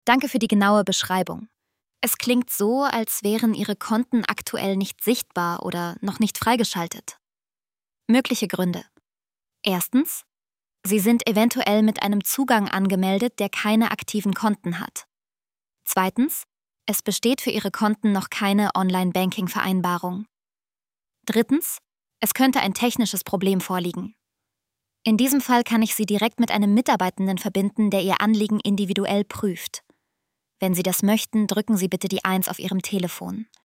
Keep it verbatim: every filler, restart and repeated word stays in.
Danke für die genaue Beschreibung. Es klingt so, als wären Ihre Konten aktuell nicht sichtbar oder noch nicht freigeschaltet. Mögliche Gründe. Erstens, Sie sind eventuell mit einem Zugang angemeldet, der keine aktiven Konten hat. Zweitens, es besteht für Ihre Konten noch keine Online-Banking-Vereinbarung. Drittens, es könnte ein technisches Problem vorliegen. In diesem Fall kann ich Sie direkt mit einem Mitarbeitenden verbinden, der Ihr Anliegen individuell prüft. Wenn Sie das möchten, drücken Sie bitte die eins auf Ihrem Telefon.